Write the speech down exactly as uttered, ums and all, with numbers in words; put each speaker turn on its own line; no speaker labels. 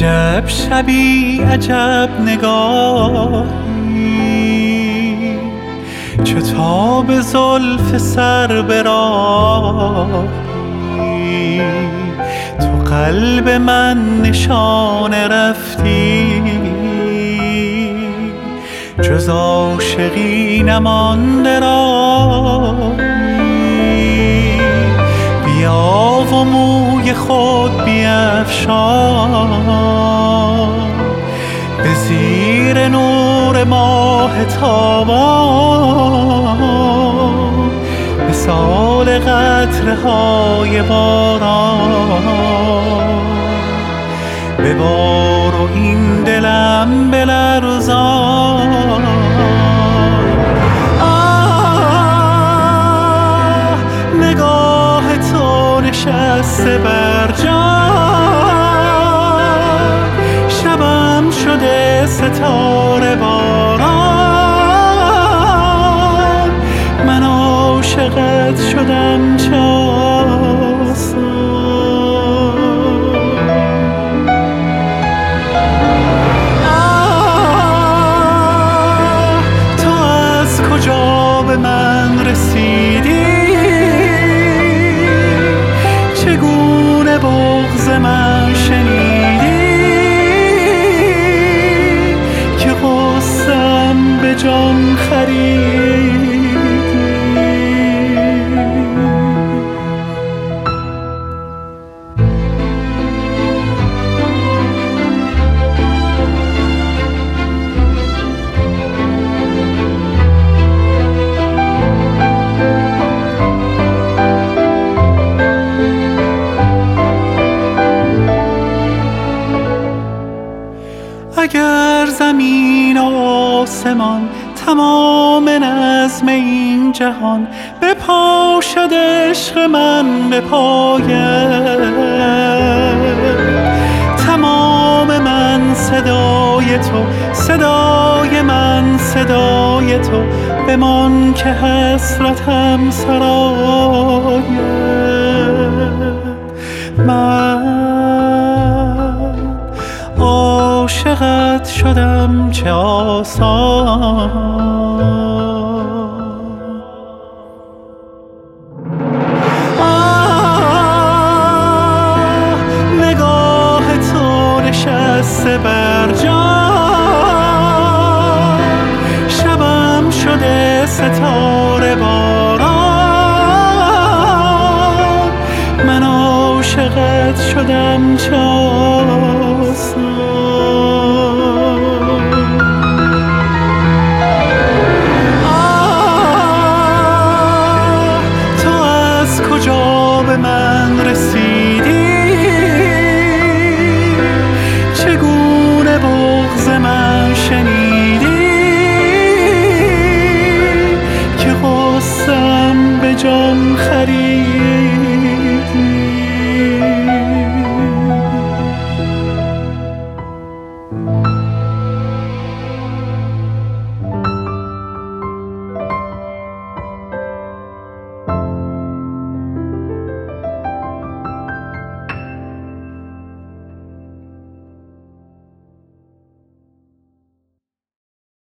عجب شبی عجب نگاهی، چو تاب زلف سر به راهی، تو قلب من نشانه رفتی، جز عاشقی نمانده راهی. بیا و موی خود بیفشان، به زیر نور ماه تابان، مثال قطره های باران، ببار و این دلم بلرزان. آه نگاه تو نشسته بر جان، شبم شده ستاره باران، من عاشقت شدم چه آسان. آه تو از کجا به من رسیدی، چگونه بغض من شنیدی، که غصه‌ام به جان خریدی. اگر زمین و آسمان تمام نظم این جهان بپاشد عشق من به پایت، تمام من صدای تو، صدای من صدای تو، بمان که حسرتم سرایت. من عاشقت شدم چه آسان. آه نگاه تو نشسته بر جان، شبم شده ستاره باران، من عاشقت شدم چه آسان. به من رسیدی، چگونه بغض من شنیدی، که غصه‌ام به جان خریدی.